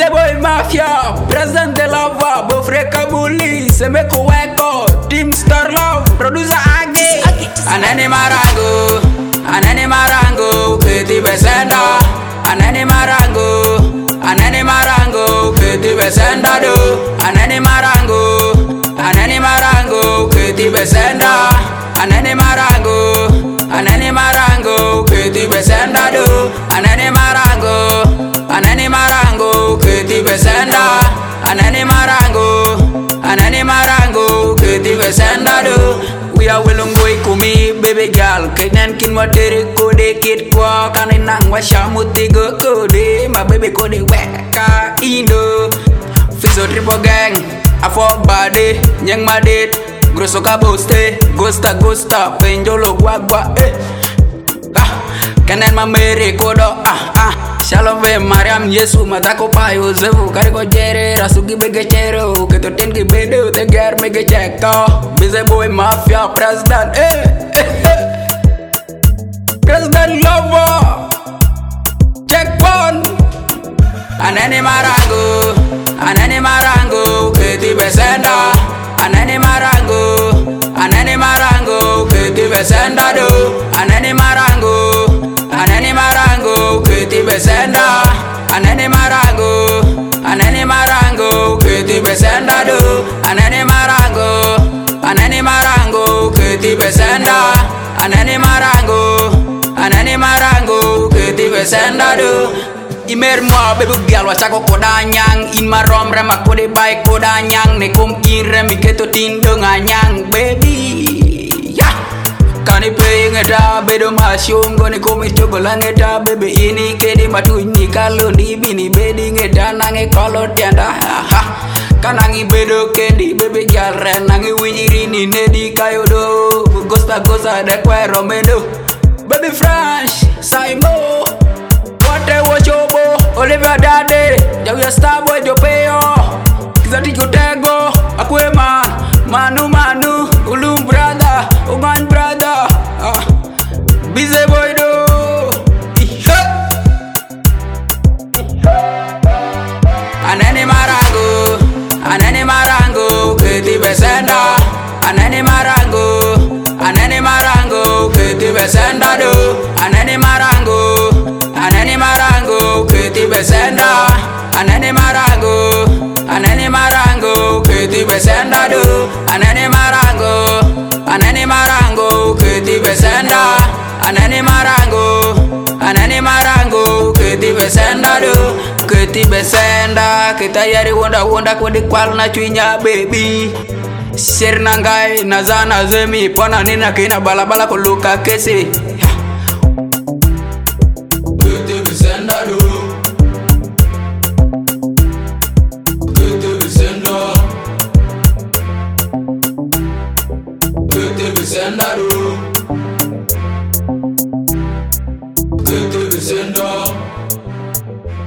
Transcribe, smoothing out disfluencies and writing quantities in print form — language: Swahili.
Busy boy mafia, president de lava, bofre kabuli, semeko weko, team star love, producer age. Anani marango, keti besenda. Anani marango, keti besenda do. Anani marango, keti besenda. Anani marango, keti besenda do. Anani marango, keti besenda. Anani marango, keti besenda do. We are willing boy kumi baby girl. Kainan kin watere kode kid kwa kaninang washamuti go kode. My baby kode weka indo. Fizo triple gang, afo body, nyang madit. Grosso kaboste, gosta, penjolo guagua Kanen mamere kodo Shalom ve Mariam Yesu matako pa Yosefu Kariko jere, rasugi bege chero Keto tengi bedo, tegar mege cheko Busy boy mafia, president President lover Check one Anani marango, keti besenda Anani marango, keti besenda do. Anani marango, keti besenda. Anani marango, keti besenda do. Anani marango, keti besenda. Anani marango, keti besenda do. Imer mo bebe girl wasako kodanyang imarom rema kode baik kodanyang ne kom kire mi keto tindo nganyang baby yeah kani play ngeda bedo masyongo ne kom istogola ngeda bebe ini kedi matu ni kalo ni bini bedi ngeda nange kolo tianda ha kanangi bedo kedi bebe girl ren nangi winjiri ni nedi kayodo gosta de kwero medo baby French Saimo Wochobo, Oliver Dade, Jawia Star Boy Jopeo, Kizati Kutego, Akwema, Manu, Ulum brother, Uman brother, Busy boy do. Anani marango, keti besenda. Anani marango, keti besenda do. Anani marango, keti besenda. Anani marango, keti besenda do. Anani marango, keti besenda. Anani marango, keti besenda do. Keti besenda, kita yari wonda kodi kwal na chwinya baby. Share nangai nazana zemi pana nina kina balabala kuluka kesi. Keti besenda do. Keti besenda. Keti besenda do. Keti besenda.